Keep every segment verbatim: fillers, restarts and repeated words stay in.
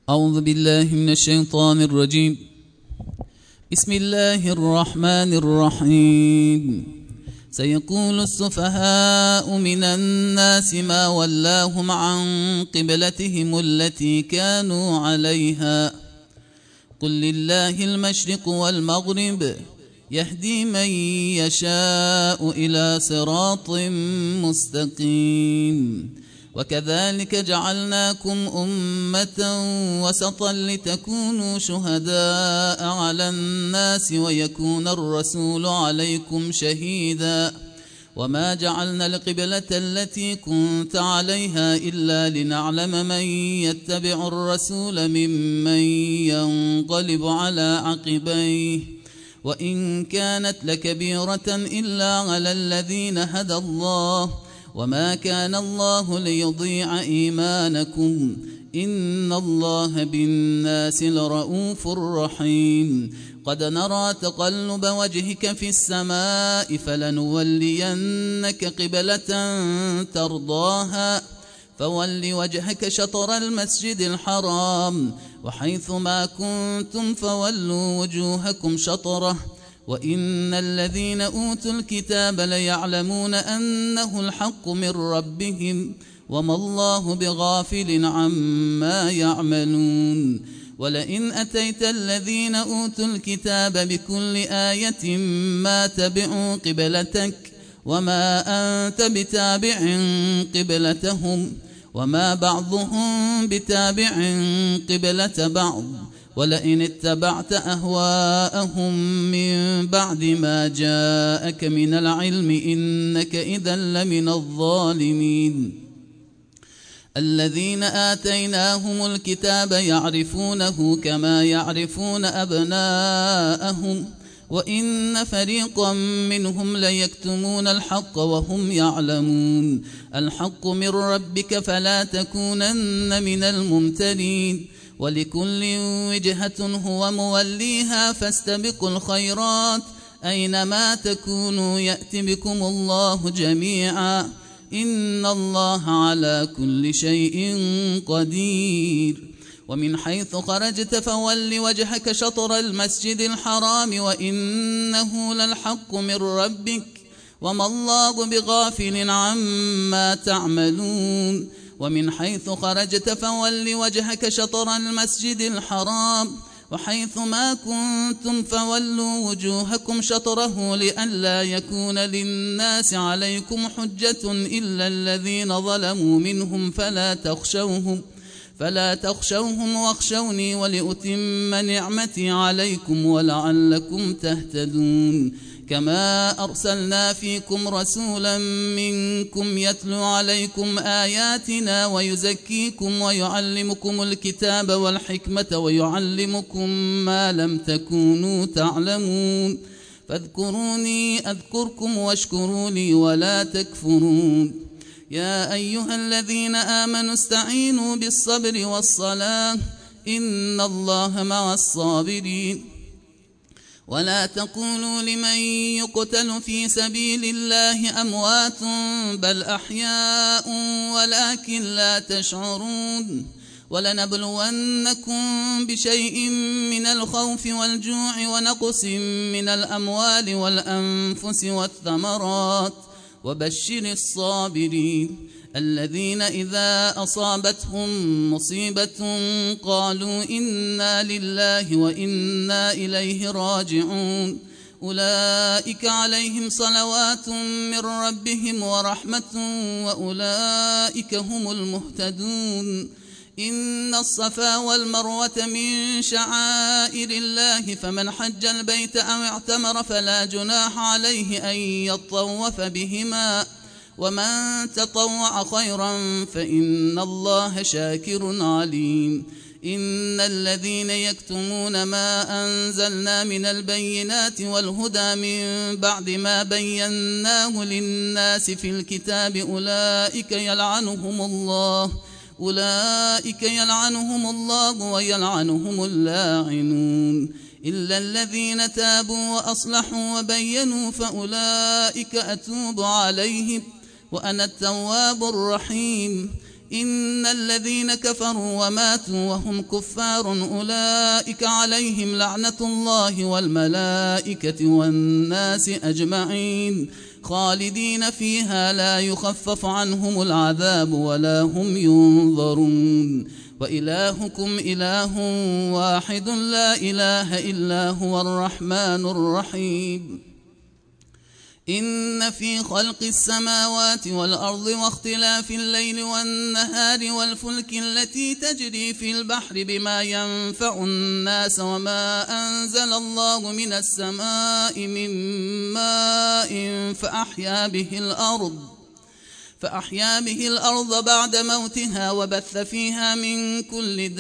أعوذ بالله من الشيطان الرجيم. بسم الله الرحمن الرحيم. سيقول السفهاء من الناس ما ولاهم عن قبلتهم التي كانوا عليها قل لله المشرق والمغرب يهدي من يشاء إلى صراط مستقيم. وكذلك جعلناكم أمة وسطا لتكونوا شهداء على الناس ويكون الرسول عليكم شهيدا. وما جعلنا القبلة التي كنت عليها إلا لنعلم من يتبع الرسول ممن ينقلب على عقبيه وإن كانت لكبيرة إلا على الذين هدى الله وما كان الله ليضيع إيمانكم إن الله بالناس لرؤوف رحيم. قد نرى تقلب وجهك في السماء فلنولينك قبلة ترضاها فول وجهك شطر المسجد الحرام وحيث ما كنتم فولوا وجوهكم شطره وإن الذين أوتوا الكتاب ليعلمون أنه الحق من ربهم وما الله بغافل عما يعملون. ولئن أتيت الذين أوتوا الكتاب بكل آية ما تبعوا قبلتك وما أنت بتابع قبلتهم وما بعضهم بتابع قبلة بعض ولئن اتبعت أهواءهم من بعد ما جاءك من العلم إنك إذا لمن الظالمين. الذين آتيناهم الكتاب يعرفونه كما يعرفون أبناءهم وإن فريقا منهم ليكتمون الحق وهم يعلمون. الحق من ربك فلا تكونن من الممترين. ولكل وجهة هو موليها فاستبقوا الخيرات أينما تكونوا يأت بكم الله جميعا إن الله على كل شيء قدير. ومن حيث خرجت فول وجهك شطر المسجد الحرام وإنه للحق من ربك وما الله بغافل عما تعملون. ومن حيث خرجت فول وجهك شطر المسجد الحرام وحيث ما كنتم فولوا وجوهكم شطره لئلا يكون للناس عليكم حجة إلا الذين ظلموا منهم فلا تخشوهم فلا تخشوهم واخشوني ولأتم نعمتي عليكم ولعلكم تهتدون. كما أرسلنا فيكم رسولا منكم يتلو عليكم آياتنا ويزكيكم ويعلمكم الكتاب والحكمة ويعلمكم ما لم تكونوا تعلمون فاذكروني أذكركم واشكروا لي ولا تكفرون. يا أيها الذين آمنوا استعينوا بالصبر والصلاة إن الله مع الصابرين. ولا تقولوا لمن يقتل في سبيل الله أموات بل أحياء ولكن لا تشعرون. ولنبلونكم بشيء من الخوف والجوع ونقص من الأموال والأنفس والثمرات وبشر الصابرين الذين إذا أصابتهم مصيبة قالوا إنا لله وإنا إليه راجعون أولئك عليهم صلوات من ربهم ورحمة وأولئك هم المهتدون. إن الصفا والمروة من شعائر الله فمن حج البيت أو اعتمر فلا جناح عليه أن يطوف بهما ومن تطوع خيرا فإن الله شاكر عليم. إن الذين يكتمون ما أنزلنا من البينات والهدى من بعد ما بيناه للناس في الكتاب أولئك يلعنهم الله أولئك يلعنهم الله ويلعنهم اللاعنون إلا الذين تابوا وأصلحوا وبينوا فأولئك أتوب عليهم وأنا التواب الرحيم. إن الذين كفروا وماتوا وهم كفار أولئك عليهم لعنة الله والملائكة والناس أجمعين خالدين فيها لا يخفف عنهم العذاب ولا هم ينظرون وإلهكم إله واحد لا إله إلا هو الرحمن الرحيم إن في خلق السماوات والأرض واختلاف الليل والنهار والفلك التي تجري في البحر بما ينفع الناس وما أنزل الله من السماء من ماء فأحيا به الأرض فأحيا به الأرض بعد موتها وبث فيها من كل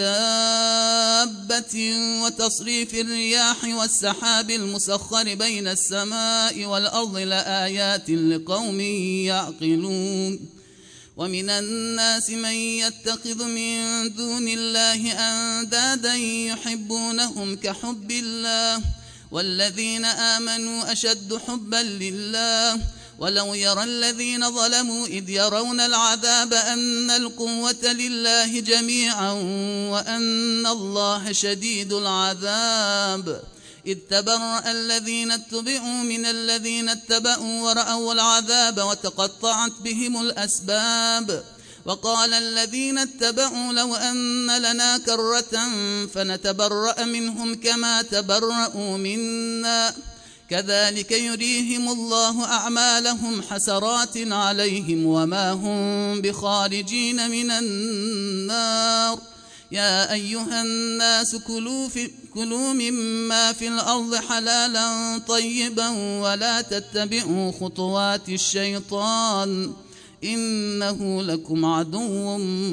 دابة وتصريف الرياح والسحاب المسخر بين السماء والأرض لآيات لقوم يعقلون ومن الناس من يتخذ من دون الله أندادا يحبونهم كحب الله والذين آمنوا أشد حبا لله ولو يرى الذين ظلموا إذ يرون العذاب أن القوة لله جميعا وأن الله شديد العذاب إذ تبرأ الذين اتبعوا من الذين اتبعوا ورأوا العذاب وتقطعت بهم الأسباب وقال الذين اتبعوا لو أن لنا كرة فنتبرأ منهم كما تبرأوا منا كذلك يريهم الله أعمالهم حسرات عليهم وما هم بخارجين من النار يا أيها الناس كلوا, في كلوا مما في الأرض حلالا طيبا ولا تتبعوا خطوات الشيطان إنه لكم عدو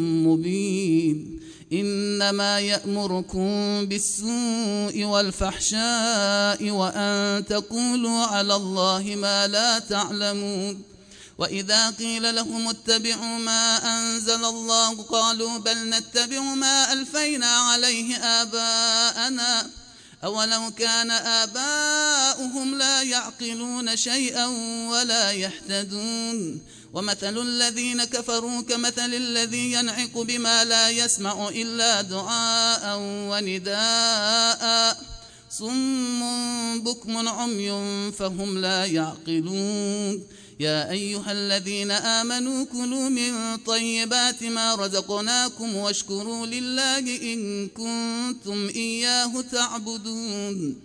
مبين إنما يأمركم بالسوء والفحشاء وأن تقولوا على الله ما لا تعلمون وإذا قيل لهم اتبعوا ما أنزل الله قالوا بل نتبع ما ألفينا عليه آباءنا أولو كان آباؤهم لا يعقلون شيئا ولا يهتدون ومثل الذين كفروا كمثل الذي ينعق بما لا يسمع إلا دعاء ونداء صم بكم عمي فهم لا يعقلون يا أيها الذين آمنوا كلوا من طيبات ما رزقناكم واشكروا لله إن كنتم إياه تعبدون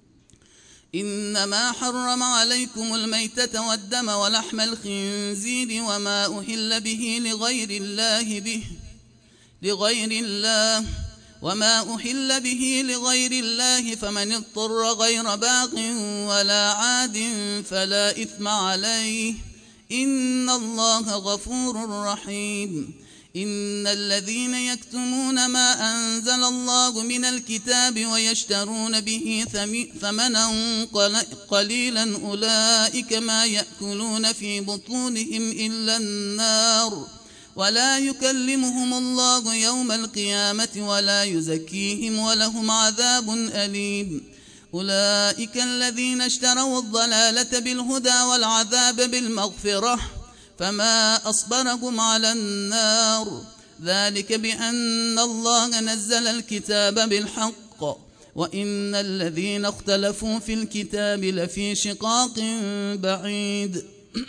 إنما حرم عليكم الميتة والدم ولحم الخنزير وما أهل به لغير الله به لغير الله وما أهل به لغير الله فمن اضطر غير باغ ولا عاد فلا إثم عليه إن الله غفور رحيم إن الذين يكتمون ما أنزل الله من الكتاب ويشترون به ثمنا قليلا أولئك ما يأكلون في بطونهم إلا النار ولا يكلمهم الله يوم القيامة ولا يزكيهم ولهم عذاب أليم أولئك الذين اشتروا الضلالة بالهدى والعذاب بالمغفرة فما أصبرهم على النار ذلك بأن الله نزل الكتاب بالحق وإن الذين اختلفوا في الكتاب لفي شقاق بعيد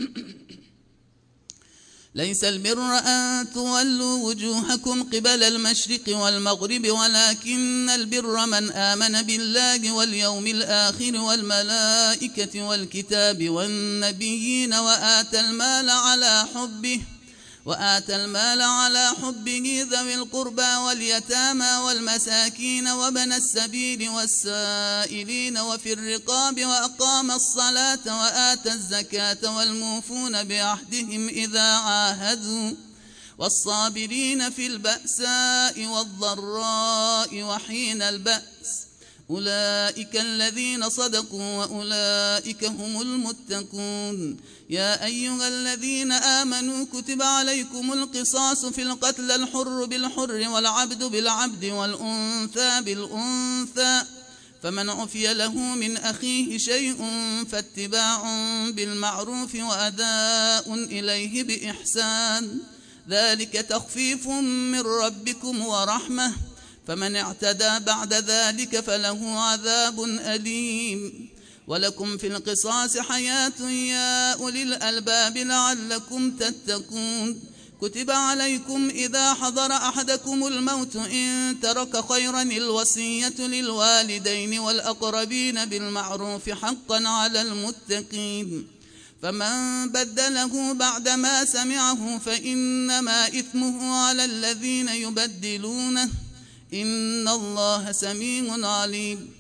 ليس البر أن تولوا وجوهكم قبل المشرق والمغرب ولكن البر من آمن بالله واليوم الآخر والملائكة والكتاب والنبيين وآتى المال على حبه وآتى المال على حبه ذوي القربى واليتامى والمساكين وابن السبيل والسائلين وفي الرقاب وأقام الصلاة وآتى الزكاة والموفون بعهدهم إذا عاهدوا والصابرين في البأساء والضراء وحين البأس أولئك الذين صدقوا وأولئك هم المتقون يا أيها الذين آمنوا كتب عليكم القصاص في القتل الحر بالحر والعبد بالعبد والأنثى بالأنثى فمن عفي له من أخيه شيء فاتباع بالمعروف وأداء إليه بإحسان ذلك تخفيف من ربكم ورحمة، فمن اعتدى بعد ذلك فله عذاب أليم. ولكم في القصاص حياة يا أولي الألباب لعلكم تتقون. كتب عليكم إذا حضر أحدكم الموت إن ترك خيرا الوصية للوالدين والأقربين بالمعروف حقا على المتقين، فمن بدله بعدما سمعه فإنما إثمه على الذين يبدلونه، إن الله سميع عليم.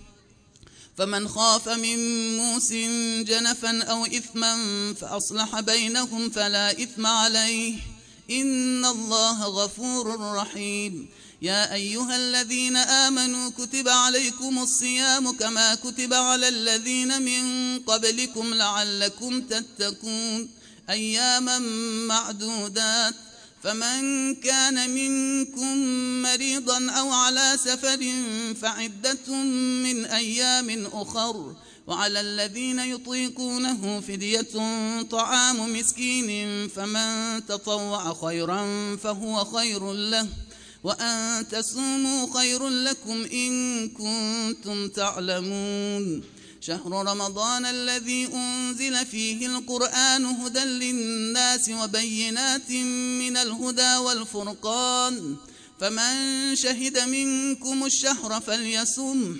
فمن خاف من موص جنفا أو إثما فأصلح بينهم فلا إثم عليه، إن الله غفور رحيم. يا أيها الذين آمنوا كتب عليكم الصيام كما كتب على الذين من قبلكم لعلكم تتقون، أياما معدودات. فمن كان منكم مريضا أو على سفر فعدة من أيام أخر، وعلى الذين يطيقونه فدية طعام مسكين، فمن تطوع خيرا فهو خير له، وأن تصوموا خير لكم إن كنتم تعلمون. شهر رمضان الذي أنزل فيه القرآن هدى للناس وبينات من الهدى والفرقان، فمن شهد منكم الشهر فليصم،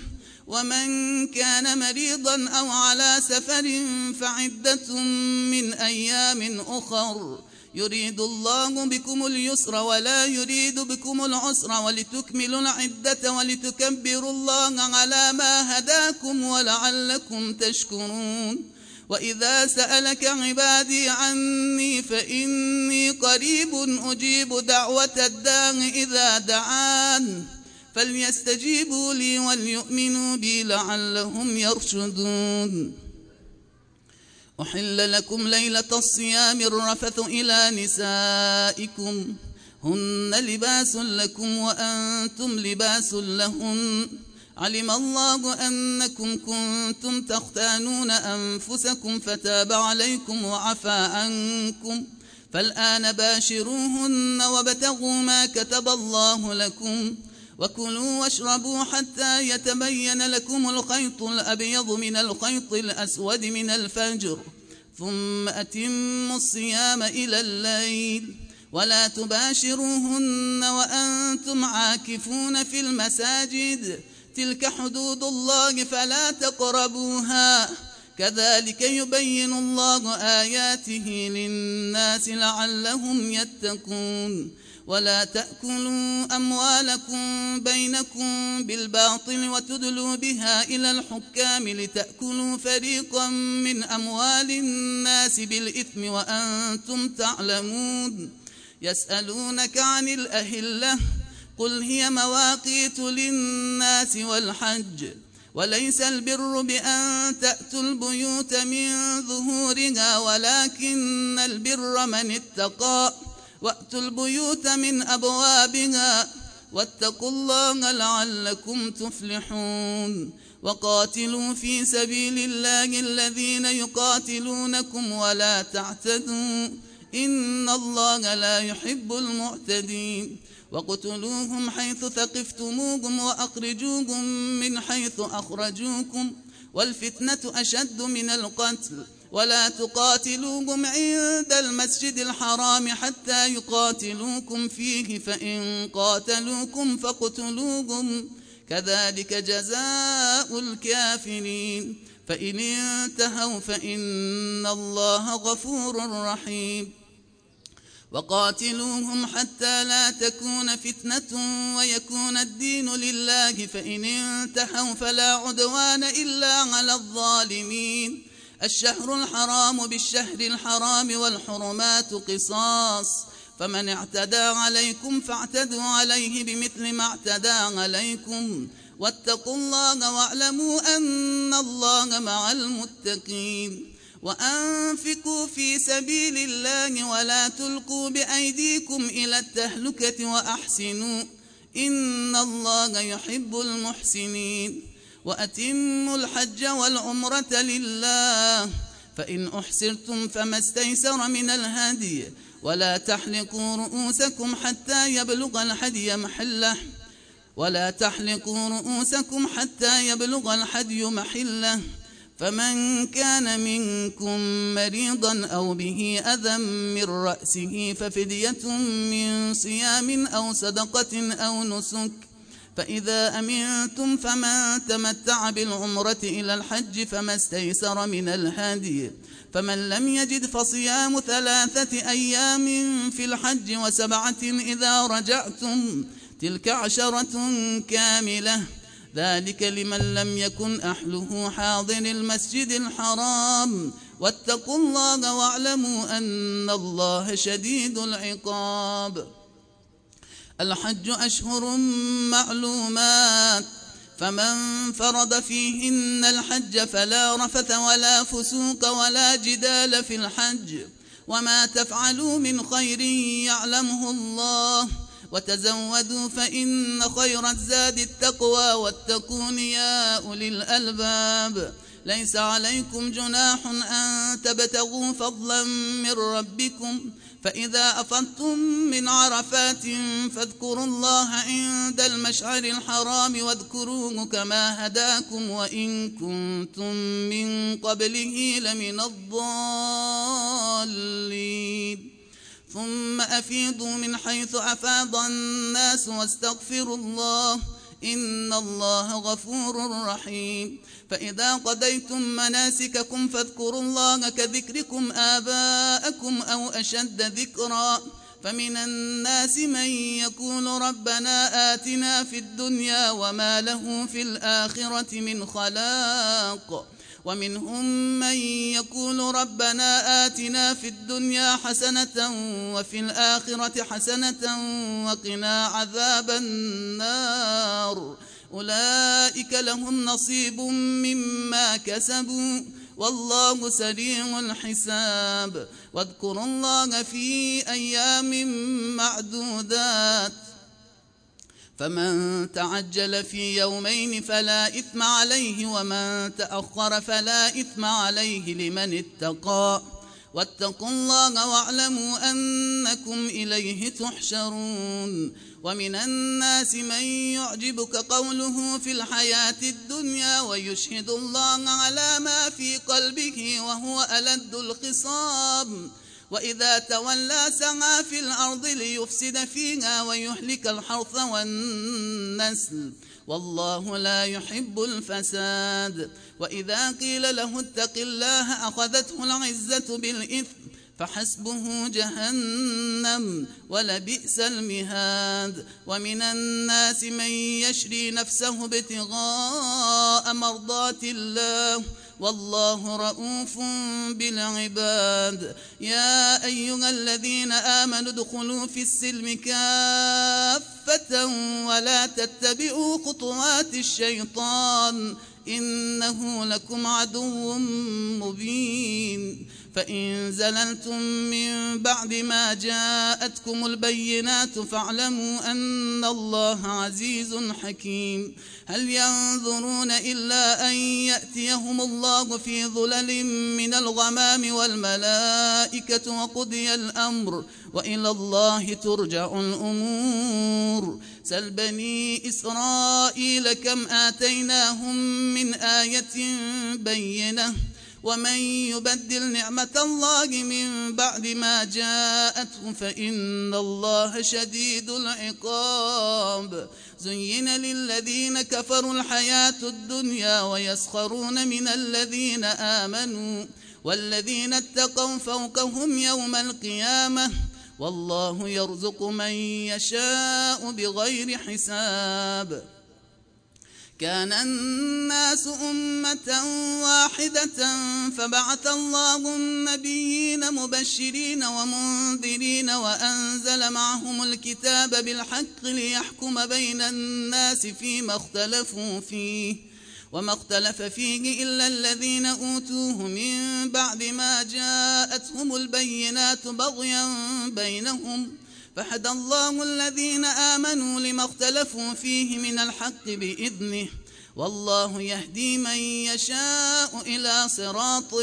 ومن كان مريضا أو على سفر فعدة من أيام أخر، يريد الله بكم اليسر ولا يريد بكم العسر ولتكملوا العدة ولتكبروا الله على ما هداكم ولعلكم تشكرون. وإذا سألك عبادي عني فإني قريب أجيب دعوة الداع إذا دعان، فليستجيبوا لي وليؤمنوا بي لعلهم يرشدون. أحل لكم ليلة الصيام الرفث إلى نسائكم، هن لباس لكم وأنتم لباس لهن، علم الله أنكم كنتم تختانون أنفسكم فتاب عليكم وعفى عنكم، فالآن باشروهن وابتغوا ما كتب الله لكم، وكلوا واشربوا حتى يتبين لكم الخيط الأبيض من الخيط الأسود من الفجر، ثم أتموا الصيام إلى الليل، ولا تباشروهن وأنتم عاكفون في المساجد، تلك حدود الله فلا تقربوها، كذلك يبين الله آياته للناس لعلهم يتقون. ولا تأكلوا أموالكم بينكم بالباطل وتدلوا بها إلى الحكام لتأكلوا فريقا من أموال الناس بالإثم وأنتم تعلمون. يسألونك عن الأهلة قل هي مواقيت للناس والحج، وليس البر بأن تأتوا البيوت من ظهورها ولكن البر من اتقى، وأتوا البيوت من أبوابها، واتقوا الله لعلكم تفلحون. وقاتلوا في سبيل الله الذين يقاتلونكم ولا تعتدوا، إن الله لا يحب المعتدين. وقتلوهم حيث ثقفتموهم وأخرجوهم من حيث أخرجوكم، والفتنة أشد من القتل، ولا تقاتلوهم عند المسجد الحرام حتى يقاتلوكم فيه، فإن قاتلوكم فاقتلوهم، كذلك جزاء الكافرين، فإن انتهوا فإن الله غفور رحيم. وقاتلوهم حتى لا تكون فتنة ويكون الدين لله، فإن انتهوا فلا عدوان إلا على الظالمين. الشهر الحرام بالشهر الحرام والحرمات قصاص، فمن اعتدى عليكم فاعتدوا عليه بمثل ما اعتدى عليكم، واتقوا الله واعلموا أن الله مع المتقين. وأنفقوا في سبيل الله ولا تلقوا بأيديكم إلى التهلكة وأحسنوا، إن الله يحب المحسنين. وأتموا الحج والعمرة لله، فإن أحسرتم فما استيسر من الهدي، ولا تحلقوا رؤوسكم حتى يبلغ الحدي محله ولا تحلقوا رؤوسكم حتى يبلغ الحدي محله فمن كان منكم مريضا أو به أذى من رأسه ففدية من صيام أو صدقة أو نسك فإذا أمنتم فمن تمتع بالعمرة إلى الحج فما استيسر من الهدي فمن لم يجد فصيام ثلاثة أيام في الحج وسبعة إذا رجعتم تلك عشرة كاملة ذلك لمن لم يكن أهله حاضر المسجد الحرام واتقوا الله واعلموا أن الله شديد العقاب. الحج أشهر معلومات فمن فرض فيهن الحج فلا رفث ولا فسوق ولا جدال في الحج وما تفعلوا من خير يعلمه الله وتزودوا فإن خير الزاد التقوى واتقون يا أولي الألباب. ليس عليكم جناح أن تبتغوا فضلا من ربكم فإذا أفضتم من عرفات فاذكروا الله عند المشعر الحرام واذكروه كما هداكم وإن كنتم من قبله لمن الضالين. ثم أفيضوا من حيث أفاض الناس واستغفروا الله إن الله غفور رحيم. فإذا قضيتم مناسككم فاذكروا الله كذكركم آباءكم أو أشد ذكرا فمن الناس من يقول ربنا آتنا في الدنيا وما له في الآخرة من خلاق ومنهم من يقول ربنا آتنا في الدنيا حسنة وفي الآخرة حسنة وقنا عذاب النار أولئك لهم نصيب مما كسبوا والله سريع الحساب. واذكروا الله في أيام معدودات فمن تعجل في يومين فلا إثم عليه ومن تأخر فلا إثم عليه لمن اتقى واتقوا الله واعلموا أنكم إليه تحشرون. ومن الناس من يعجبك قوله في الحياة الدنيا ويشهد الله على ما في قلبه وهو ألد الخصام وإذا تولى سعى في الأرض ليفسد فيها ويهلك الحرث والنسل والله لا يحب الفساد. وإذا قيل له اتق الله أخذته العزة بالإثم فحسبه جهنم ولبئس المهاد. ومن الناس من يشري نفسه ابتغاء مرضات الله والله رؤوف بالعباد. يا أيها الذين آمنوا ادخلوا في السلم كافة ولا تتبعوا خطوات الشيطان إنه لكم عدو مبين. فإن زللتم من بعد ما جاءتكم البينات فاعلموا أن الله عزيز حكيم. هل ينظرون إلا أن يأتيهم الله في ظلل من الغمام والملائكة وقضي الأمر وإلى الله ترجع الأمور. سل بني إسرائيل كم آتيناهم من آية بينة ومن يبدل نعمة الله من بعد ما جاءته فإن الله شديد العقاب. زين للذين كفروا الحياة الدنيا ويسخرون من الذين آمنوا والذين اتقوا فوقهم يوم القيامة والله يرزق من يشاء بغير حساب. كان الناس أمة واحدة فبعث الله النبيين مبشرين ومنذرين وأنزل معهم الكتاب بالحق ليحكم بين الناس فيما اختلفوا فيه وما اختلف فيه إلا الذين أوتوه من بعد ما جاءتهم البينات بغيا بينهم فهدى الله الذين آمنوا لما اختلفوا فيه من الحق بإذنه والله يهدي من يشاء النساء إلى صراط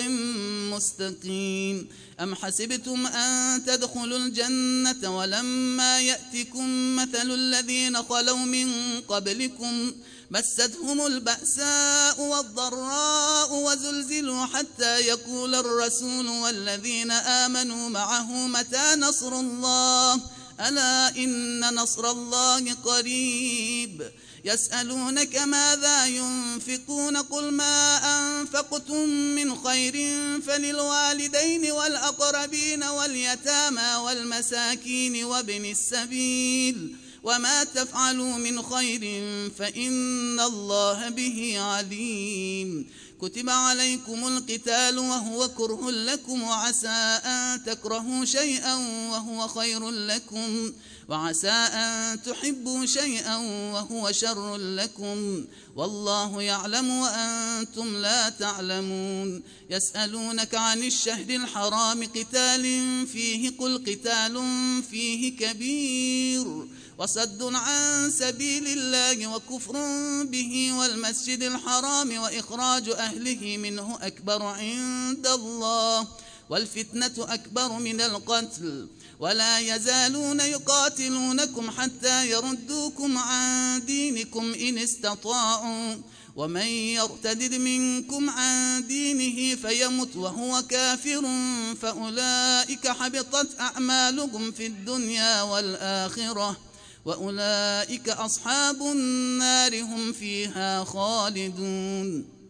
مستقيم. أم حسبتم أن تدخلوا الجنة ولما يأتكم مثل الذين خلوا من قبلكم مستهم البأساء والضراء وزلزلوا حتى يقول الرسول والذين آمنوا معه متى نصر الله ألا إن نصر الله قريب. يسألونك ماذا ينفقون قل ما أنفقتم من خير فللوالدين والأقربين واليتامى والمساكين وابن السبيل وما تفعلوا من خير فإن الله به عليم. كتب عليكم القتال وهو كره لكم وعسى أن تكرهوا شيئا وهو خير لكم وعسى أن تحبوا شيئا وهو شر لكم والله يعلم وأنتم لا تعلمون. يسألونك عن الشهر الحرام قتال فيه قل قتال فيه كبير وصد عن سبيل الله وكفر به والمسجد الحرام وإخراج أهله منه أكبر عند الله والفتنة أكبر من القتل ولا يزالون يقاتلونكم حتى يردوكم عن دينكم إن استطاعوا ومن يرتدد منكم عن دينه فيمت وهو كافر فأولئك حبطت أعمالهم في الدنيا والآخرة وأولئك أصحاب النار هم فيها خالدون.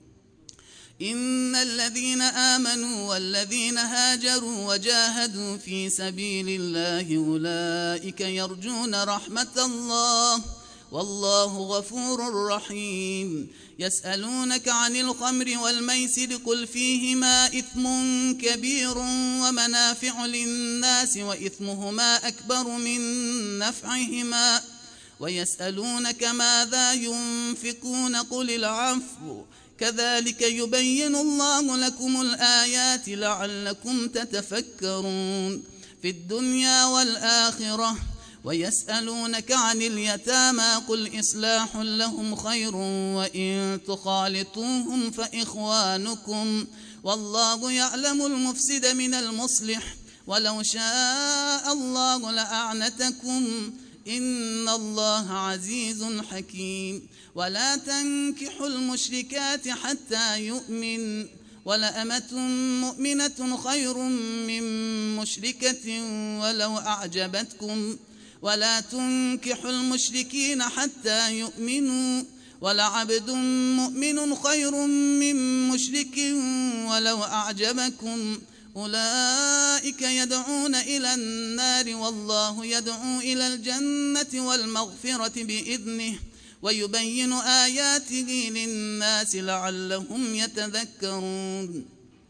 إن الذين آمنوا والذين هاجروا وجاهدوا في سبيل الله أولئك يرجون رحمة الله والله غفور رحيم. يسألونك عن الخمر والميسر قل فيهما إثم كبير ومنافع للناس وإثمهما أكبر من نفعهما ويسألونك ماذا ينفقون قل العفو كذلك يبين الله لكم الآيات لعلكم تتفكرون في الدنيا والآخرة. ويسألونك عن اليتامى قل إصلاح لهم خير وإن تخالطوهم فإخوانكم والله يعلم المفسد من المصلح ولو شاء الله لأعنتكم إن الله عزيز حكيم. ولا تنكحوا المشركات حتى يؤمن ولأمة مؤمنة خير من مشركة ولو أعجبتكم ولا تنكحوا المشركين حتى يؤمنوا ولعبد مؤمن خير من مشرك ولو أعجبكم أولئك يدعون إلى النار والله يدعو إلى الجنة والمغفرة بإذنه ويبين آياته للناس لعلهم يتذكرون.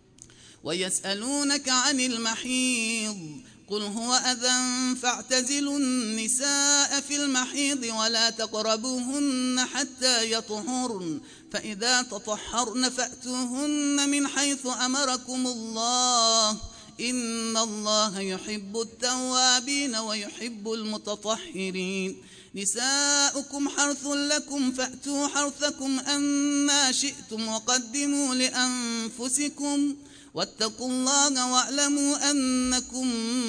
ويسألونك عن المحيض قل هو أذى فاعتزلوا النساء في المحيض ولا تقربوهن حتى يطهرن فإذا تطهرن فأتوهن من حيث أمركم الله إن الله يحب التوابين ويحب المتطهرين. نساؤكم حرث لكم فأتوا حرثكم أنا شئتم وقدموا لأنفسكم واتقوا الله واعلموا أنكم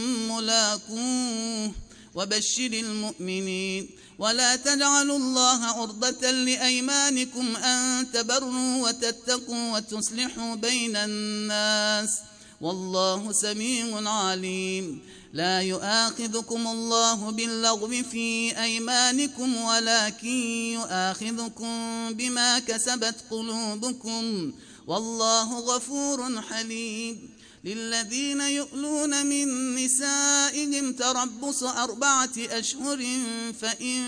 ملاقوه وبشر المؤمنين. ولا تجعلوا الله عرضة لأيمانكم أن تبروا وتتقوا وتصلحوا بين الناس والله سميع عليم. لا يؤاخذكم الله باللغو في أيمانكم ولكن يؤاخذكم بما كسبت قلوبكم والله غفور حليم. للذين يؤلون من نسائهم تربص أربعة أشهر فإن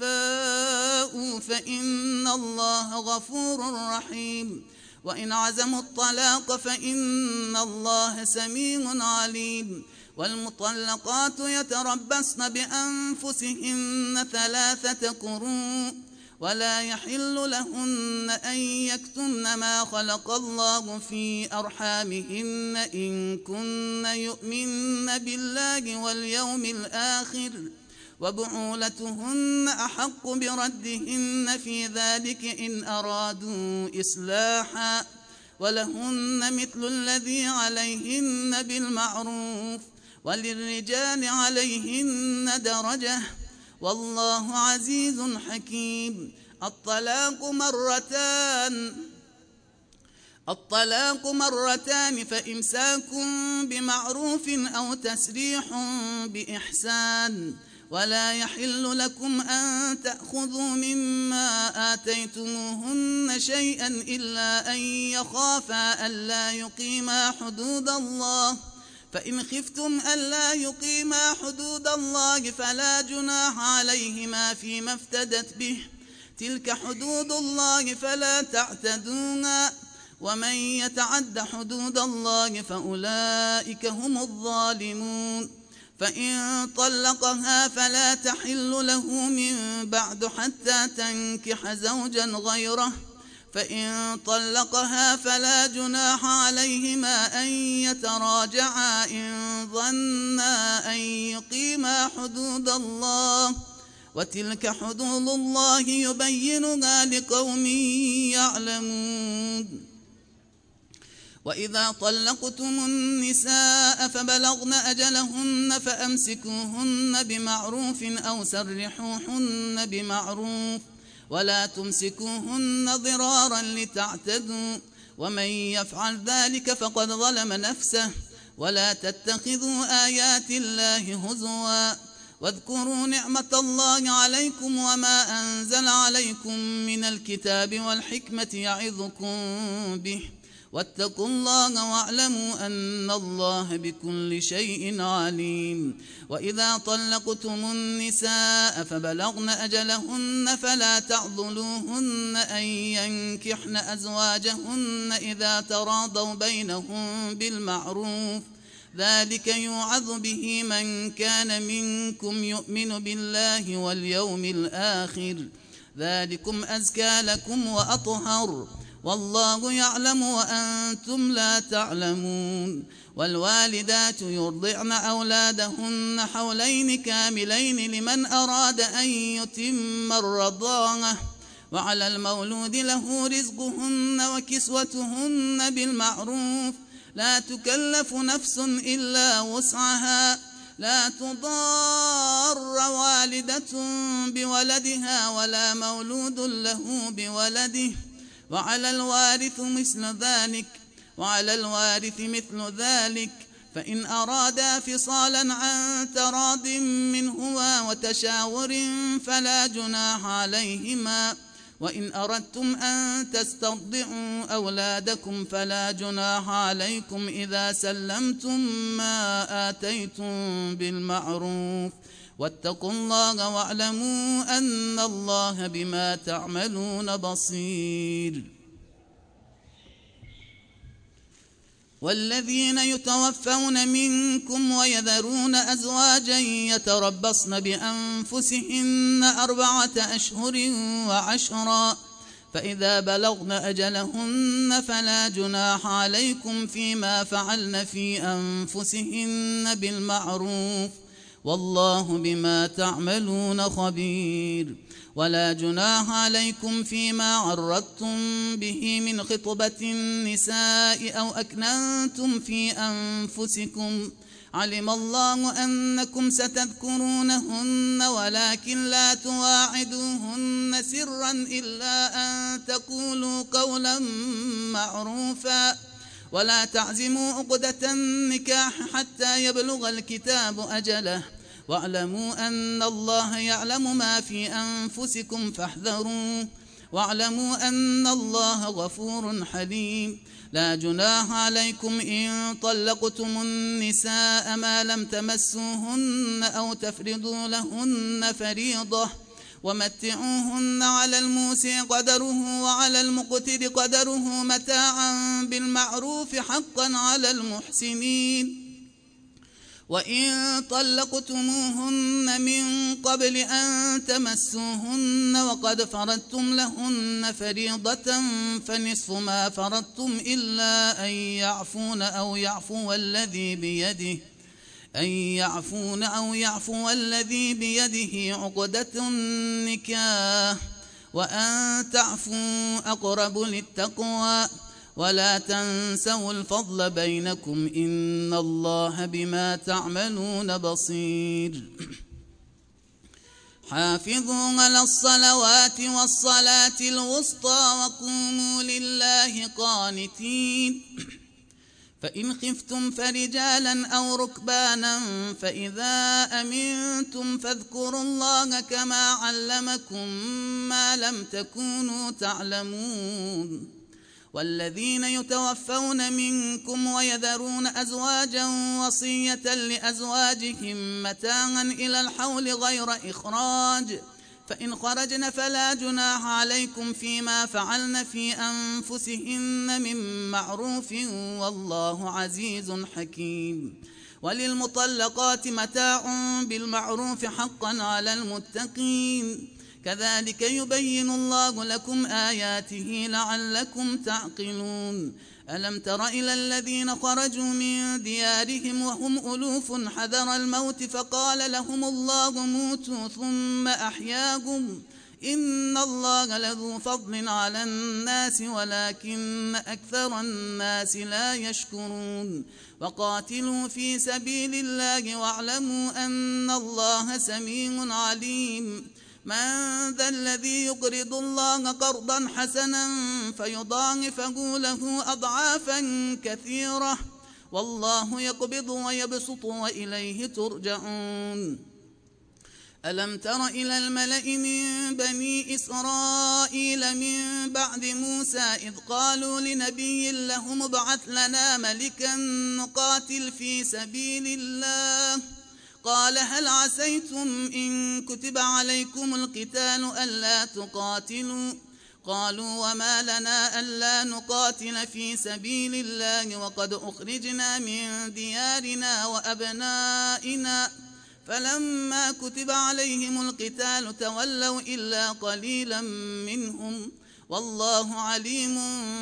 فاءوا فإن الله غفور رحيم. وإن عزموا الطلاق فإن الله سميع عليم. والمطلقات يتربصن بأنفسهن ثلاثة قروء ولا يحل لهن أن يكتمن ما خلق الله في أرحامهن إن كن يؤمن بالله واليوم الآخر وبعولتهن أحق بردهن في ذلك إن أرادوا إصلاحا ولهن مثل الذي عليهن بالمعروف وللرجال عليهن درجة والله عزيز حكيم. الطلاق مرتان الطلاق مرتان فإمساك بمعروف أو تسريح بإحسان ولا يحل لكم أن تأخذوا مما آتيتموهن شيئا إلا أن يخافا ألا يقيما حدود الله فإن خفتم ألا يقيما حدود الله فلا جناح عليهما فيما افتدت به تلك حدود الله فلا تعتدوها ومن يتعد حدود الله فأولئك هم الظالمون. فإن طلقها فلا تحل له من بعد حتى تنكح زوجا غيره فإن طلقها فلا جناح عليهما أن يتراجعا إن ظنا أن يقيما حدود الله وتلك حدود الله يبينها لقوم يعلمون. وإذا طلقتم النساء فبلغن أجلهن فأمسكوهن بمعروف أو سرحوهن بمعروف ولا تمسكوهن ضرارا لتعتدوا ومن يفعل ذلك فقد ظلم نفسه ولا تتخذوا آيات الله هزوا واذكروا نعمة الله عليكم وما أنزل عليكم من الكتاب والحكمة يعظكم به واتقوا الله واعلموا أن الله بكل شيء عليم. وإذا طلقتم النساء فبلغن أجلهن فلا تعضلوهن أن ينكحن أزواجهن إذا تراضوا بينهم بالمعروف ذلك يوعظ به من كان منكم يؤمن بالله واليوم الآخر ذلكم أزكى لكم وأطهر والله يعلم وأنتم لا تعلمون. والوالدات يرضعن أولادهن حولين كاملين لمن أراد أن يتم الرضاعة وعلى المولود له رزقهن وكسوتهن بالمعروف لا تكلف نفس إلا وسعها لا تضار والدة بولدها ولا مولود له بولده وعلى الوارث مثل ذلك وعلى الوارث مثل ذلك فإن أرادا فصالا عن تراض منهما وتشاور فلا جناح عليهما وإن أردتم أن تسترضعوا أولادكم فلا جناح عليكم إذا سلمتم ما آتيتم بالمعروف واتقوا الله واعلموا أن الله بما تعملون بصير. والذين يتوفون منكم ويذرون أزواجا يتربصن بأنفسهن أربعة أشهر وعشرا فإذا بلغن أجلهن فلا جناح عليكم فيما فعلن في أنفسهن بالمعروف والله بما تعملون خبير. ولا جناح عليكم فيما عرضتم به من خطبة النساء أو أكننتم في أنفسكم علم الله أنكم ستذكرونهن ولكن لا تواعدوهن سرا إلا أن تقولوا قولا معروفا ولا تعزموا عقدة النكاح حتى يبلغ الكتاب أجله واعلموا أن الله يعلم ما في أنفسكم فاحذروا واعلموا أن الله غفور حليم. لا جناح عليكم إن طلقتم النساء ما لم تمسوهن أو تفرضوا لهن فريضة ومتعوهن على الموسع قدره وعلى المقتر قدره متاعا بالمعروف حقا على المحسنين. وإن طلقتموهن من قبل أن تمسوهن وقد فرضتم لهن فريضة فنصف ما فرضتم إلا أن يعفون أو يعفو الذي بيده أن يعفون أو يعفو الذي بيده عقدة النكاح وأن تعفوا أقرب للتقوى ولا تنسوا الفضل بينكم إن الله بما تعملون بصير حافظوا على الصلوات والصلاة الوسطى وقوموا لله قانتين فإن خفتم فرجالا أو ركبانا فإذا أمنتم فاذكروا الله كما علمكم ما لم تكونوا تعلمون والذين يتوفون منكم ويذرون أزواجا وصية لأزواجهم متاعا إلى الحول غير إخراج فإن خرجن فلا جناح عليكم فيما فعلن في أنفسهن من معروف والله عزيز حكيم وللمطلقات متاع بالمعروف حقا على المتقين كذلك يبين الله لكم آياته لعلكم تعقلون ألم تر إلى الذين خرجوا من ديارهم وهم ألوف حذر الموت فقال لهم الله موتوا ثم أحياهم إن الله لذو فضل على الناس ولكن أكثر الناس لا يشكرون وقاتلوا في سبيل الله واعلموا أن الله سميع عليم من ذا الذي يقرض الله قرضا حسنا فيضاعفه له أضعافا كثيرة والله يقبض ويبسط وإليه ترجعون ألم تر إلى الملأ من بني إسرائيل من بعد موسى إذ قالوا لنبي لهم ابعث لنا ملكا نقاتل في سبيل الله قال هل عسيتم إن كتب عليكم القتال ألا تقاتلوا قالوا وما لنا ألا نقاتل في سبيل الله وقد أخرجنا من ديارنا وأبنائنا فلما كتب عليهم القتال تولوا إلا قليلا منهم والله عليم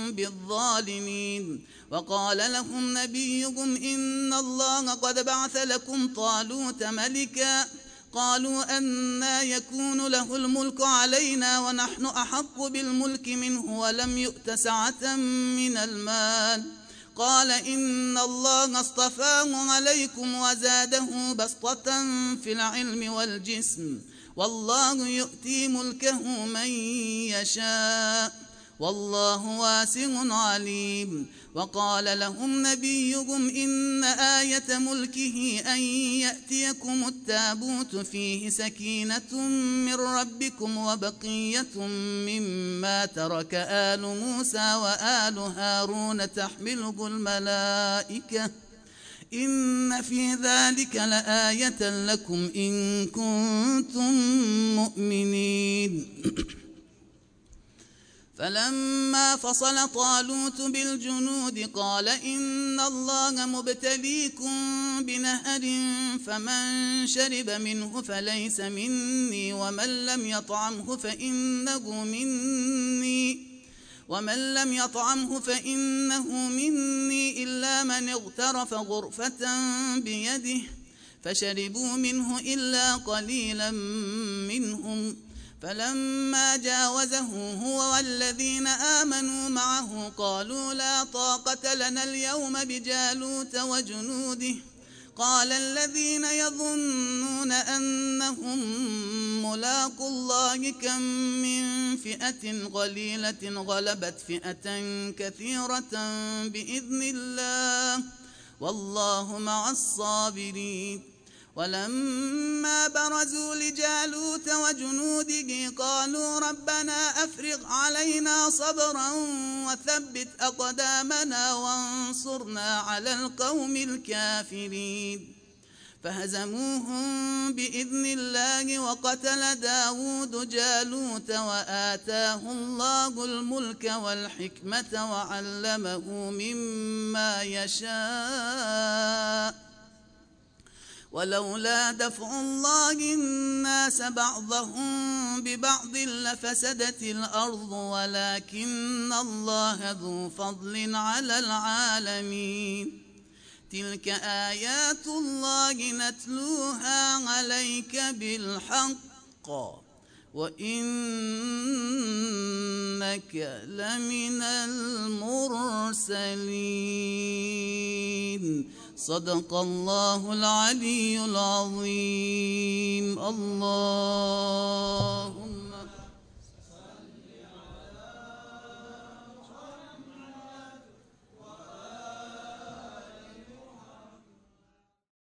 بالظالمين وقال لهم نبيهم إن الله قد بعث لكم طالوت ملكا قالوا أنى يكون له الملك علينا ونحن أحق بالملك منه ولم يؤت سعة من المال قال إن الله اصطفاه عليكم وزاده بسطة في العلم والجسم والله يؤتي ملكه من يشاء والله واسع عليم وقال لهم نبيهم إن آية ملكه أن يأتيكم التابوت فيه سكينة من ربكم وبقية مما ترك آل موسى وآل هارون تحمله الملائكة إن في ذلك لآية لكم إن كنتم مؤمنين فلما فصل طالوت بالجنود قال إن الله مبتليكم بنهر فمن شرب منه فليس مني ومن لم يطعمه فإنه مني ومن لم يطعمه فإنه مني إلا من اغترف غرفة بيده فشربوا منه إلا قليلا منهم فلما جاوزه هو والذين آمنوا معه قالوا لا طاقة لنا اليوم بجالوت وجنوده قال الذين يظنون أنهم ملاقو الله كم من فئة قليلة غلبت فئة كثيرة بإذن الله والله مع الصابرين ولما برزوا لجالوت وجنوده قالوا ربنا أفرغ علينا صبرا وثبت أقدامنا وانصرنا على القوم الكافرين فهزموهم بإذن الله وقتل داود جالوت وآتاه الله الملك والحكمة وعلمه مما يشاء ولولا دفع الله الناس بعضهم ببعض لفسدت الأرض ولكن الله ذو فضل على العالمين تلك آيات الله نتلوها عليك بالحق وإنك لمن المرسلين. صدق الله العلي العظيم. الله